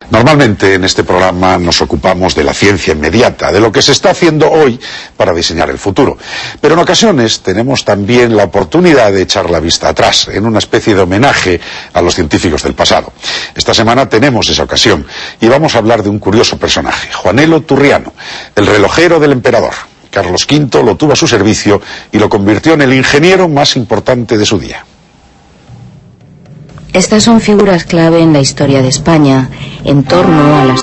Normalmente en este programa nos ocupamos de la ciencia inmediata, de lo que se está haciendo hoy para diseñar el futuro. Pero en ocasiones tenemos también la oportunidad de echar la vista atrás, en una especie de homenaje a los científicos del pasado. Esta semana tenemos esa ocasión y vamos a hablar de un curioso personaje, Juanelo Turriano, el relojero del emperador. Carlos V lo tuvo a su servicio y lo convirtió en el ingeniero más importante de su día. Estas son figuras clave en la historia de España, en torno a las